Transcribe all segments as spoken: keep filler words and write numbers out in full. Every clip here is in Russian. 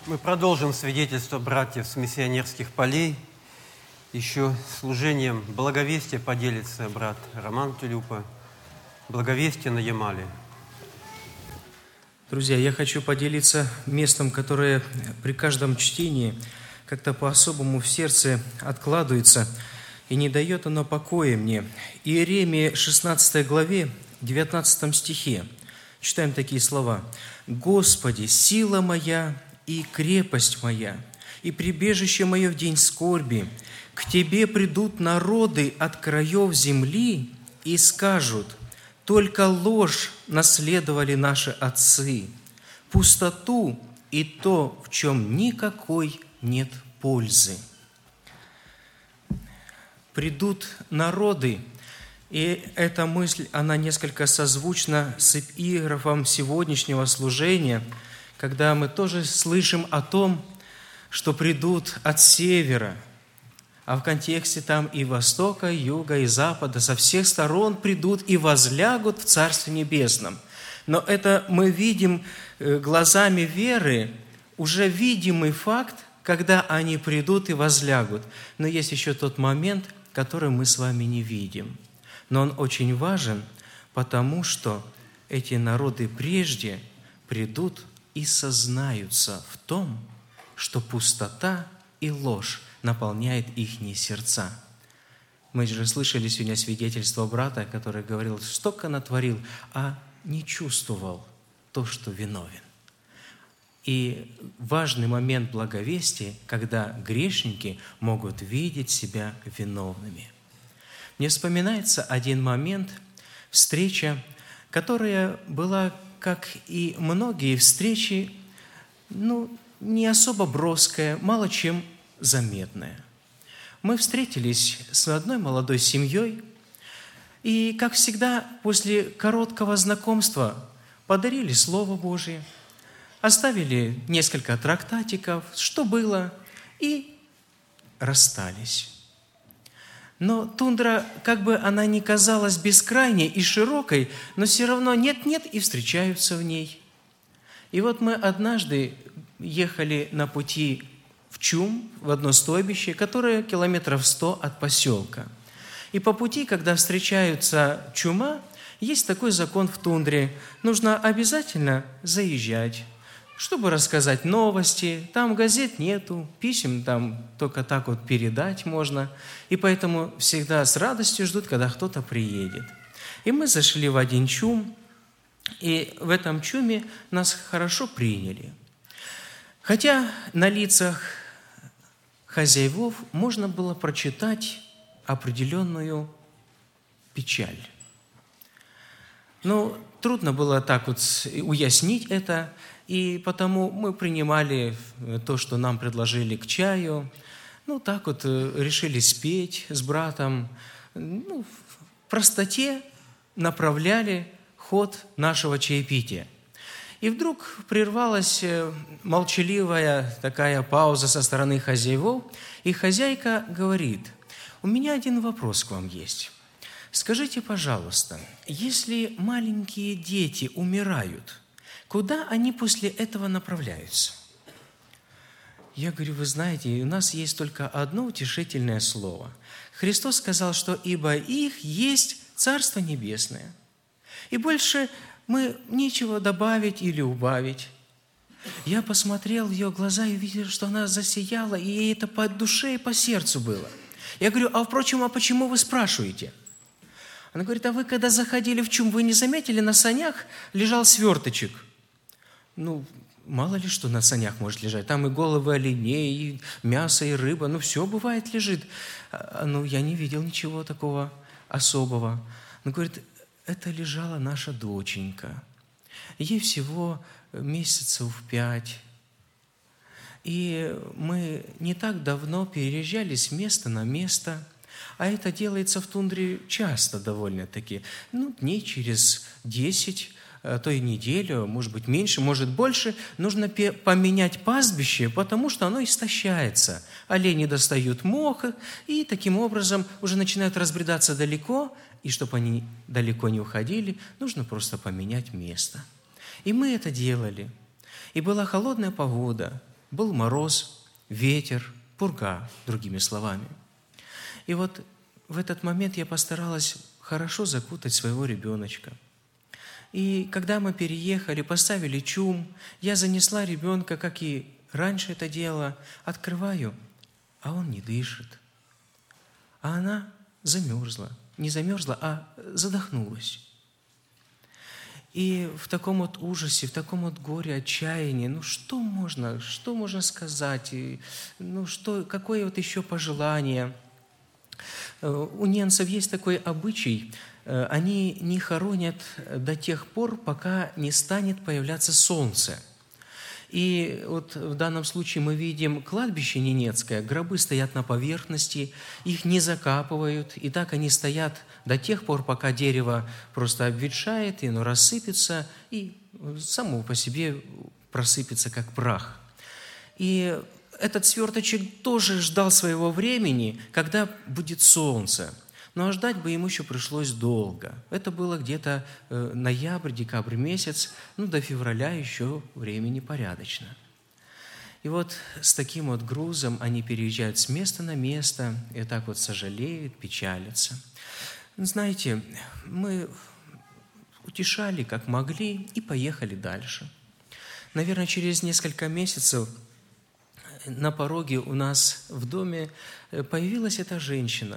Мы продолжим свидетельство братьев с миссионерских полей. Еще служением благовестия поделится брат Роман Тюлюпа. Благовестие на Ямале. Друзья, я хочу поделиться местом, которое при каждом чтении как-то по-особому в сердце откладывается, и не дает оно покоя мне. Иеремия шестнадцатой главе, девятнадцатом стихе читаем такие слова. «Господи, сила моя и крепость моя, и прибежище мое в день скорби, к Тебе придут народы от краев земли и скажут, только ложь наследовали наши отцы, пустоту и то, в чем никакой нет пользы». Придут народы, и эта мысль, она несколько созвучна с эпиграфом сегодняшнего служения, когда мы тоже слышим о том, что придут от севера, а в контексте там и востока, и юга, и запада, со всех сторон придут и возлягут в Царстве Небесном. Но это мы видим глазами веры, уже видимый факт, когда они придут и возлягут. Но есть еще тот момент, который мы с вами не видим. Но он очень важен, потому что эти народы прежде придут и сознаются в том, что пустота и ложь наполняет ихние сердца. Мы же слышали сегодня свидетельство брата, который говорил, столько натворил, а не чувствовал то, что виновен. И важный момент благовестия, когда грешники могут видеть себя виновными. Мне вспоминается один момент, встреча, которая была, как и многие встречи, ну, не особо броская, мало чем заметная. Мы встретились с одной молодой семьей, и, как всегда, после короткого знакомства подарили Слово Божие, оставили несколько трактатиков, что было, и расстались. Но тундра, как бы она ни казалась бескрайней и широкой, но все равно нет-нет и встречаются в ней. И вот мы однажды ехали на пути в Чум, в одно стойбище, которое километров сто от поселка. И по пути, когда встречаются чума, есть такой закон в тундре. Нужно обязательно заезжать, чтобы рассказать новости. Там газет нету, писем там только так вот передать можно. И поэтому всегда с радостью ждут, когда кто-то приедет. И мы зашли в один чум, и в этом чуме нас хорошо приняли. Хотя на лицах хозяевов можно было прочитать определенную печаль. Но трудно было так вот уяснить это, и потому мы принимали то, что нам предложили к чаю. Ну, так вот решили спеть с братом. Ну, в простоте направляли ход нашего чаепития. И вдруг прервалась молчаливая такая пауза со стороны хозяевов, и хозяйка говорит: «У меня один вопрос к вам есть. Скажите, пожалуйста, если маленькие дети умирают, куда они после этого направляются?» Я говорю: вы знаете, у нас есть только одно утешительное слово. Христос сказал, что «ибо их есть Царство Небесное». И больше мы нечего добавить или убавить. Я посмотрел в ее глаза и увидел, что она засияла, и ей это по душе и по сердцу было. Я говорю: а впрочем, а почему вы спрашиваете? Она говорит: а вы, когда заходили в чум, вы не заметили, на санях лежал сверточек? Ну, мало ли что на санях может лежать. Там и головы оленей, и мясо, и рыба, ну, все бывает лежит. А, ну, я не видел ничего такого особого. Она говорит: это лежала наша доченька. Ей всего месяцев пять. И мы не так давно переезжали с места на место, а это делается в тундре часто довольно-таки. Ну, дней через десять, а то и неделю, может быть, меньше, может, больше, нужно поменять пастбище, потому что оно истощается. Олени достают мох, и таким образом уже начинают разбредаться далеко, и чтобы они далеко не уходили, нужно просто поменять место. И мы это делали. И была холодная погода, Был мороз, ветер, пурга, другими словами. И вот в этот момент я постаралась хорошо закутать своего ребеночка. И когда мы переехали, поставили чум, я занесла ребенка, как и раньше это делала, открываю, а он не дышит. А она замерзла. Не замерзла, а задохнулась. И в таком вот ужасе, в таком вот горе, отчаянии, ну что можно, что можно сказать, и, ну что, какое вот еще пожелание? У немцев есть такой обычай, они не хоронят до тех пор, пока не станет появляться солнце. И вот в данном случае мы видим кладбище ненецкое, гробы стоят на поверхности, их не закапывают, и так они стоят до тех пор, пока дерево просто обветшает, и оно рассыпется, и само по себе просыпется, как прах. И этот сверточек тоже ждал своего времени, когда будет солнце. Но ждать бы ему еще пришлось долго. Это было где-то ноябрь, декабрь месяц, ну до февраля еще времени порядочно. И вот с таким вот грузом они переезжают с места на место, и так вот сожалеют, печалятся. Знаете, мы утешали, как могли, и поехали дальше. Наверное, через несколько месяцев на пороге у нас в доме появилась эта женщина.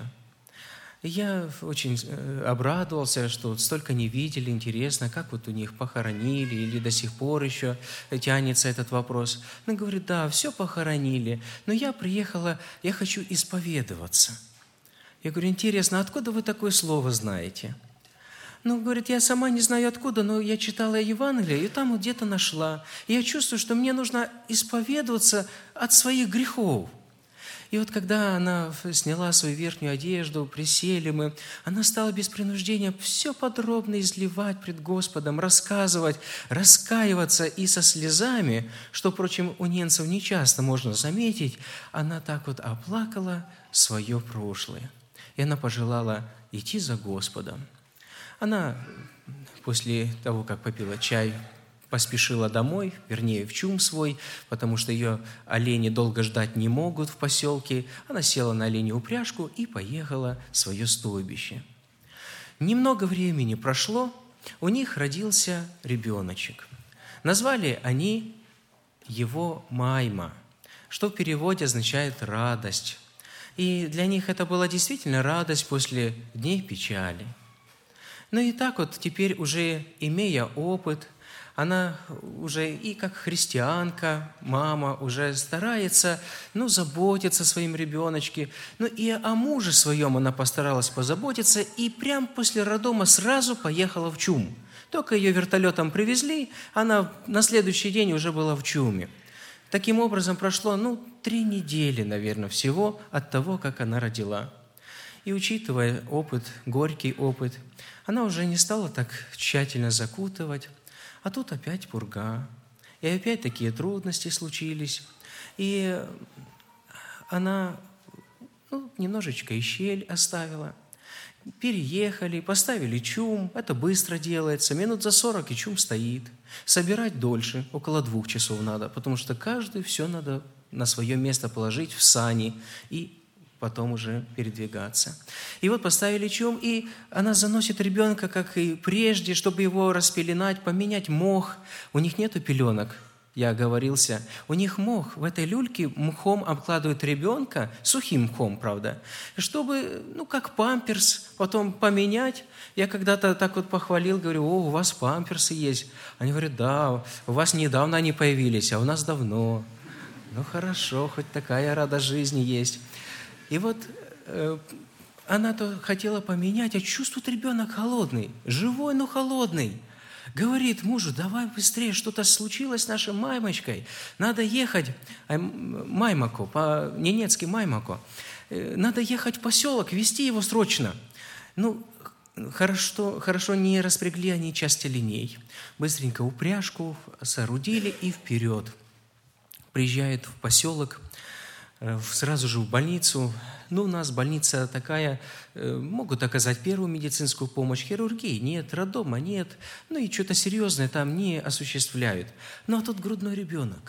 Я очень обрадовался, что столько не видели, интересно, как вот у них похоронили, или до сих пор еще тянется этот вопрос. Она говорит, да, все похоронили, но я приехала, я хочу исповедоваться. Я говорю, интересно, откуда вы такое слово знаете? Ну, говорит, я сама не знаю откуда, но я читала Евангелие, и там вот где-то нашла. И я чувствую, что мне нужно исповедоваться от своих грехов. И вот когда она сняла свою верхнюю одежду, присели мы, она стала без принуждения все подробно изливать пред Господом, рассказывать, раскаиваться и со слезами, что, впрочем, у немцев нечасто можно заметить, она так вот оплакала свое прошлое. И она пожелала идти за Господом. Она после того, как попила чай, поспешила домой, вернее, в чум свой, потому что ее олени долго ждать не могут в поселке. Она села на оленью упряжку и поехала в свое стойбище. Немного времени прошло, у них родился ребеночек. Назвали они его Майма, что в переводе означает «радость». И для них это была действительно радость после дней печали. Ну и так вот теперь уже имея опыт, она уже и как христианка, мама, уже старается, ну, заботиться о своем ребеночке. Ну, и о муже своем она постаралась позаботиться, и прямо после роддома сразу поехала в чум. Только ее вертолетом привезли, она на следующий день уже была в чуме. Таким образом, прошло, ну, три недели, наверное, всего от того, как она родила. И учитывая опыт, горький опыт, она уже не стала так тщательно закутывать. А тут опять пурга, и опять такие трудности случились. И она ну, немножечко и щель оставила. Переехали, поставили чум, это быстро делается, минут за сорок и чум стоит. Собирать дольше, около двух часов надо, потому что каждый все надо на свое место положить в сани и потом уже передвигаться. И вот поставили чум, и она заносит ребенка, как и прежде, чтобы его распеленать, поменять мох. У них нету пеленок, я оговорился. У них мох. В этой люльке мхом обкладывают ребенка, сухим мхом, правда, чтобы, ну, как памперс, потом поменять. Я когда-то так вот похвалил, говорю, о, у вас памперсы есть. Они говорят, да, у вас недавно они появились, а у нас давно. Ну, хорошо, хоть такая радость жизни есть. И вот э, она-то хотела поменять, а чувствует ребенок холодный, живой, но холодный. Говорит мужу, давай быстрее, что-то случилось с нашей Маймочкой. Надо ехать, э, Маймако, по-ненецки Маймако. Э, надо ехать в поселок, везти его срочно. Ну, хорошо, хорошо не распрягли они части линей. Быстренько упряжку соорудили и вперед. Приезжает в поселок, сразу же в больницу. Ну, у нас больница такая, могут оказать первую медицинскую помощь, хирургии нет, роддома нет, ну и что-то серьезное там не осуществляют. Ну, а тут грудной ребенок.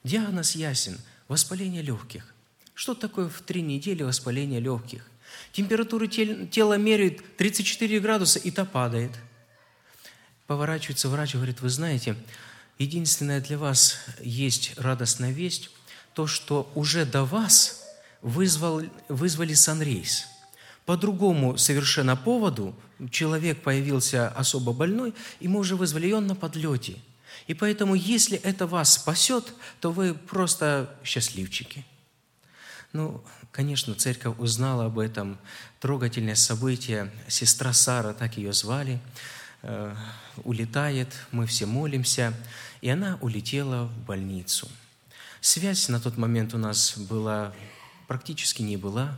Диагноз ясен – воспаление легких. Что такое в три недели воспаление легких? Температуру тела меряют тридцать четыре градуса, и та падает. Поворачивается врач и говорит: вы знаете, единственное для вас есть радостная весть, то, что уже до вас вызвал, вызвали санрейз. По другому совершенно поводу человек появился особо больной, и мы уже вызвали, и он на подлете. И поэтому, если это вас спасет, то вы просто счастливчики. Ну, конечно, церковь узнала об этом. Трогательное событие. Сестра Сара, так ее звали, э, улетает, мы все молимся, и она улетела в больницу. Связь на тот момент у нас была, практически не была.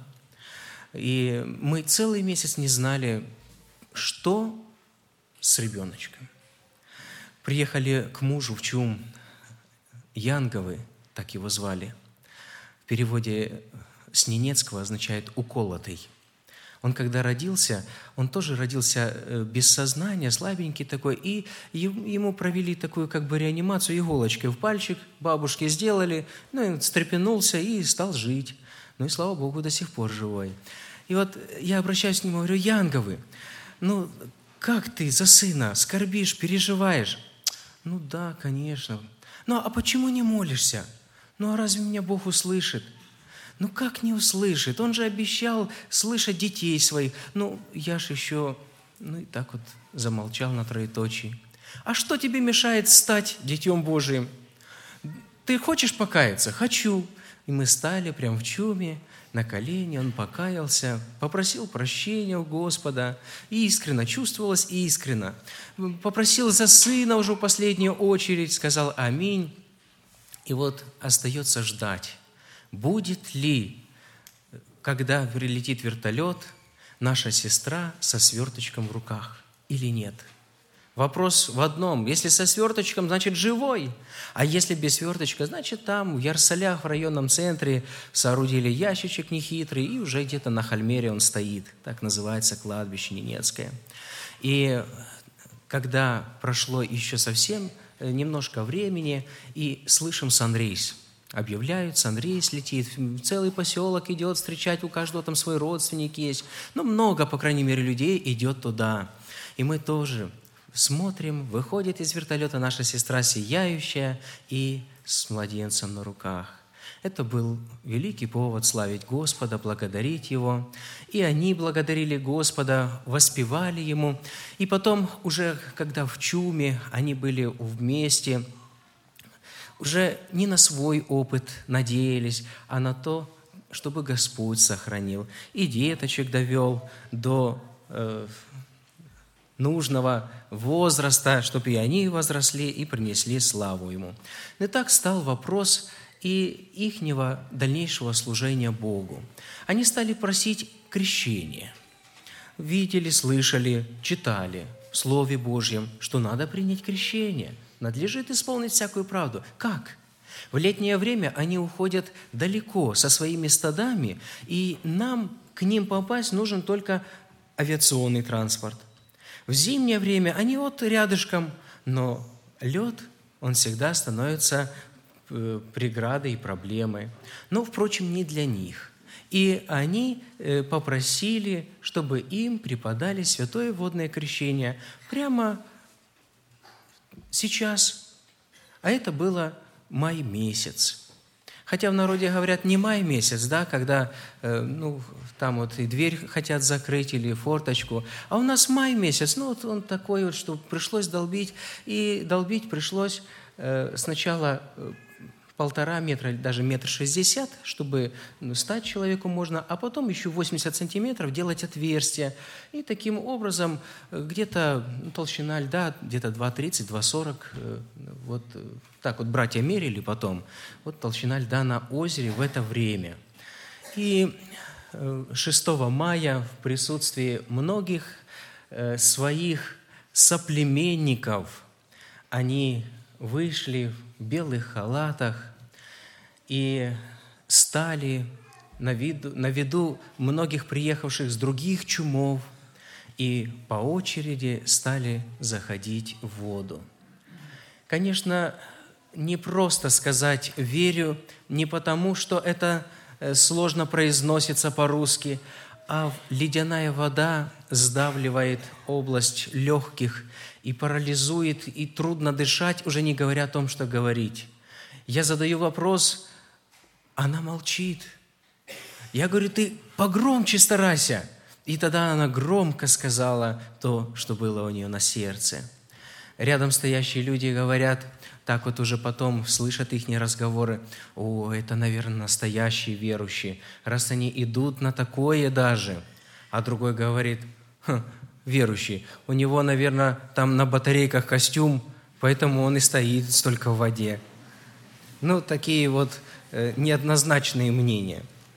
И мы целый месяц не знали, что с ребеночком. Приехали к мужу в ЧУМ Янговы, так его звали. В переводе с ненецкого означает «уколотый». Он, когда родился, он тоже родился без сознания, слабенький такой, и ему провели такую как бы реанимацию иголочкой в пальчик, бабушке сделали, ну, и встрепенулся и стал жить. Ну и, слава Богу, до сих пор живой. И вот я обращаюсь к нему, говорю: Янговы, ну, как ты за сына скорбишь, переживаешь? Ну да, конечно. Ну, а почему не молишься? Ну, а разве меня Бог услышит? Ну, как не услышит? Он же обещал слышать детей своих. Ну, я ж еще... Ну, и так вот замолчал на троеточии. А что тебе мешает стать Детем Божиим? Ты хочешь покаяться? Хочу. И мы стали прямо в ЧУМе, на колени, он покаялся, попросил прощения у Господа, искренно, чувствовалось искренно. Попросил за сына уже в последнюю очередь, сказал аминь. И вот остается ждать, будет ли, когда прилетит вертолет, наша сестра со сверточком в руках или нет. Вопрос в одном: если со сверточком, значит живой, а если без сверточка, значит там в Ярсалях, в районном центре, соорудили ящичек нехитрый, и уже где-то на Хальмере он стоит. Так называется кладбище ненецкое. И когда прошло еще совсем немножко времени, и слышим санрейз. Объявляют, санрейз летит, целый поселок идет встречать, у каждого там свой родственник есть. Ну, много, по крайней мере, людей идет туда. И мы тоже смотрим, выходит из вертолета наша сестра сияющая и с младенцем на руках. Это был великий повод славить Господа, благодарить Его. И они благодарили Господа, воспевали Ему. И потом, уже когда в ЧУМе они были вместе, уже не на свой опыт надеялись, а на то, чтобы Господь сохранил. И деточек довел до э, нужного возраста, чтобы и они возросли и принесли славу Ему. И так стал вопрос и ихнего дальнейшего служения Богу. Они стали просить крещения. Видели, слышали, читали в Слове Божьем, что надо принять крещение, надлежит исполнить всякую правду. Как? В летнее время они уходят далеко со своими стадами, и нам к ним попасть нужен только авиационный транспорт. В зимнее время они вот рядышком, но лед, он всегда становится преградой и проблемой. Но, впрочем, не для них. И они попросили, чтобы им преподали святое водное крещение прямо сейчас. А это было май месяц. Хотя в народе говорят не май месяц, да, когда ну, там вот и дверь хотят закрыть или форточку, а у нас май месяц, ну вот он такой вот, что пришлось долбить, и долбить пришлось сначала полтора метра, даже метр шестьдесят, чтобы ну, стать человеку можно, а потом еще восемьдесят сантиметров делать отверстие. И таким образом где-то ну, толщина льда где-то два тридцать - два сорок. Вот так вот братья мерили потом. Вот толщина льда на озере в это время. И шестого мая в присутствии многих своих соплеменников они вышли в белых халатах и стали на виду, на виду многих приехавших с других чумов и по очереди стали заходить в воду. Конечно, не просто сказать «верю», не потому, что это сложно произносится по-русски, а ледяная вода сдавливает область легких и парализует, и трудно дышать, уже не говоря о том, что говорить. Я задаю вопрос, она молчит. Я говорю, ты погромче старайся. И тогда она громко сказала то, что было у нее на сердце. Рядом стоящие люди говорят, так вот уже потом слышат их разговоры, «О, это, наверное, настоящие верующие, раз они идут на такое даже». А другой говорит, «Хм, верующий, у него, наверное, там на батарейках костюм, поэтому он и стоит столько в воде». Ну, такие вот э, неоднозначные мнения.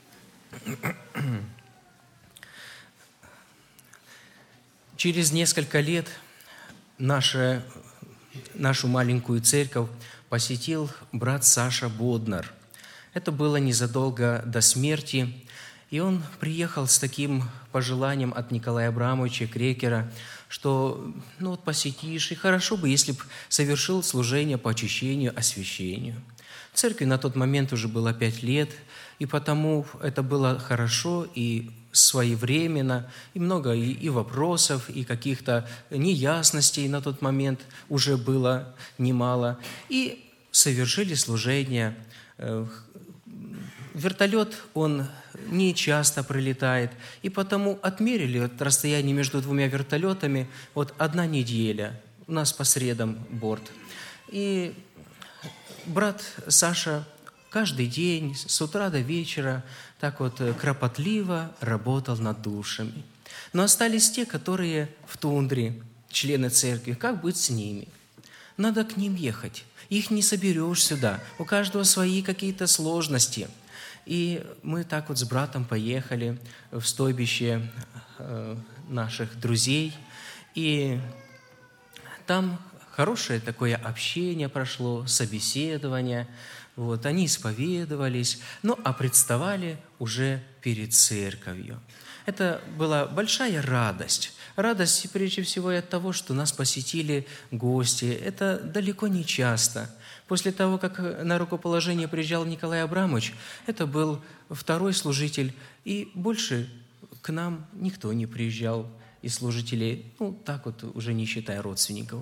Через несколько лет наша, нашу маленькую церковь посетил брат Саша Боднар. Это было незадолго до смерти, и он приехал с таким пожеланием от Николая Абрамовича Крекера, что ну вот посетишь, и хорошо бы, если бы совершил служение по очищению, освящению. Церкви на тот момент уже было пять лет, и потому это было хорошо и своевременно, и много и, и вопросов, и каких-то неясностей на тот момент уже было немало. И совершили служение. Вертолет, он не часто прилетает, и потому отмерили вот расстояние между двумя вертолетами вот одна неделя. У нас по средам борт. И брат Саша каждый день, с утра до вечера, так вот кропотливо работал над душами. Но остались те, которые в тундре, члены церкви. Как быть с ними? Надо к ним ехать. Их не соберешь сюда. У каждого свои какие-то сложности. И мы так вот с братом поехали в стойбище наших друзей. И там хорошее такое общение прошло, собеседование. Вот, они исповедовались, ну, а представали уже перед церковью. Это была большая радость. Радость, прежде всего, и от того, что нас посетили гости. Это далеко не часто. После того, как на рукоположение приезжал Николай Абрамович, это был второй служитель, и больше к нам никто не приезжал из служителей, ну, так вот, уже не считая родственников.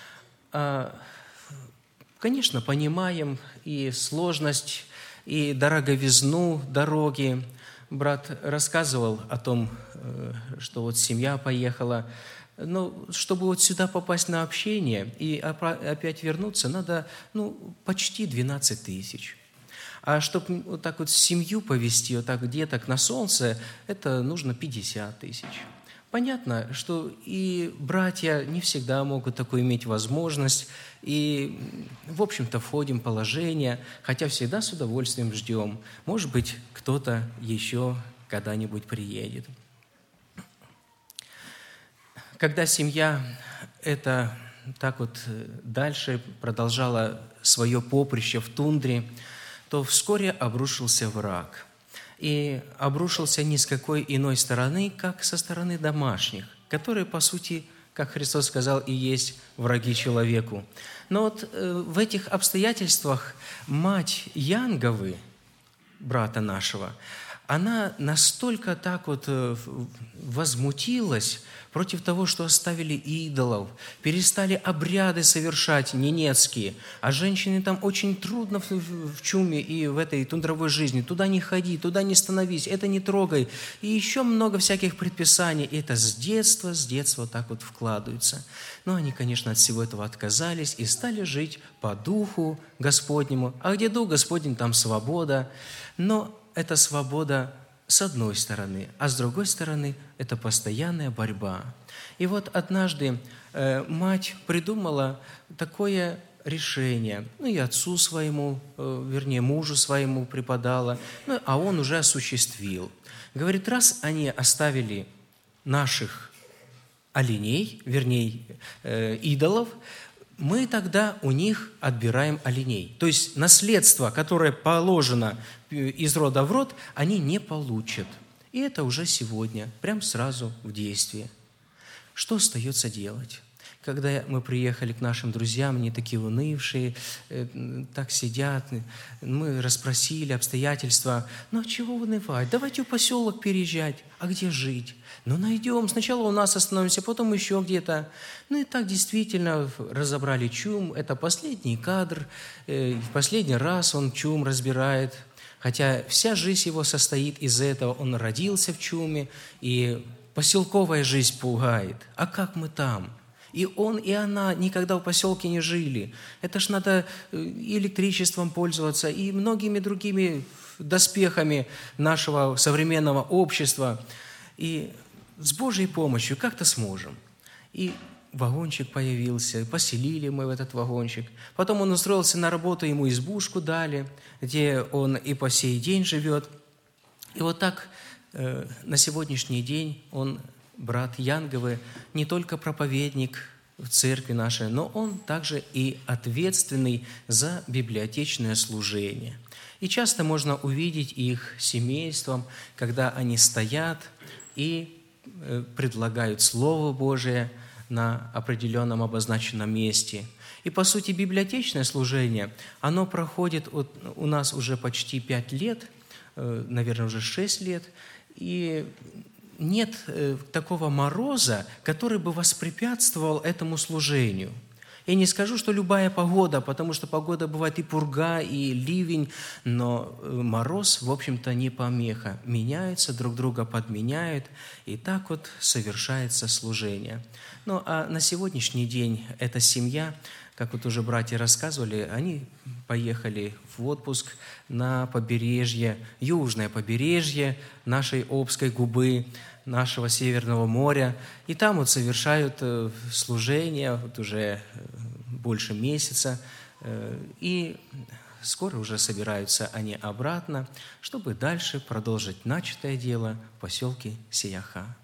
Конечно, понимаем и сложность, и дороговизну дороги. Брат рассказывал о том, что вот семья поехала. Но чтобы вот сюда попасть на общение и опять вернуться, надо ну, почти двенадцать тысяч. А чтобы вот так вот семью повезти, вот так деток на солнце, это нужно пятьдесят тысяч. Понятно, что и братья не всегда могут такую иметь возможность, и, в общем-то, входим в положение, хотя всегда с удовольствием ждем. Может быть, кто-то еще когда-нибудь приедет. Когда семья это так вот дальше продолжала свое поприще в тундре, то вскоре обрушился враг. И обрушился ни с какой иной стороны, как со стороны домашних, которые, по сути, как Христос сказал, и есть враги человеку. Но вот в этих обстоятельствах мать Янговы, брата нашего, она настолько так вот возмутилась против того, что оставили идолов, перестали обряды совершать ненецкие, а женщине там очень трудно в, в чуме и в этой тундровой жизни. Туда не ходи, туда не становись, это не трогай. И еще много всяких предписаний. И это с детства, с детства так вот вкладывается. Но они, конечно, от всего этого отказались и стали жить по Духу Господнему. А где Дух Господень, там свобода. Но эта свобода с одной стороны, а с другой стороны это постоянная борьба. И вот однажды э, мать придумала такое решение, ну и отцу своему, э, вернее мужу своему преподала, ну, а он уже осуществил. Говорит, раз они оставили наших оленей, вернее э, идолов, мы тогда у них отбираем оленей. То есть наследство, которое положено из рода в род, они не получат. И это уже сегодня, прям сразу в действии. Что остается делать? когда мы приехали к нашим друзьям, они такие унывшие, так сидят, мы расспросили обстоятельства. Ну, а чего унывать? Давайте в поселок переезжать. А где жить? Ну, найдем. Сначала у нас остановимся, потом еще где-то. Ну, и так действительно разобрали ЧУМ. Это последний кадр. В последний раз он ЧУМ разбирает. Хотя вся жизнь его состоит из этого. Он родился в ЧУМе, и поселковая жизнь пугает. А как мы там? И он, и она никогда в поселке не жили. Это ж надо и электричеством пользоваться, и многими другими доспехами нашего современного общества. И с Божьей помощью как-то сможем. И вагончик появился, поселили мы в этот вагончик. Потом он устроился на работу, ему избушку дали, где он и по сей день живет. И вот так э, на сегодняшний день он, брат Янговы, не только проповедник в церкви нашей, но он также и ответственный за библиотечное служение. И часто можно увидеть их семейством, когда они стоят и предлагают Слово Божие на определенном обозначенном месте. И, по сути, библиотечное служение, оно проходит от, у нас уже почти пять лет, наверное, уже шесть лет, и нет такого мороза, который бы воспрепятствовал этому служению. Я не скажу, что любая погода, потому что погода бывает и пурга, и ливень, но мороз, в общем-то, не помеха. Меняются, друг друга подменяют, и так вот совершается служение. Ну, а на сегодняшний день эта семья, как вот уже братья рассказывали, они поехали в отпуск на побережье, южное побережье нашей Обской губы, нашего Северного моря. И там вот совершают служение вот уже больше месяца. И скоро уже собираются они обратно, чтобы дальше продолжить начатое дело в поселке Сияха.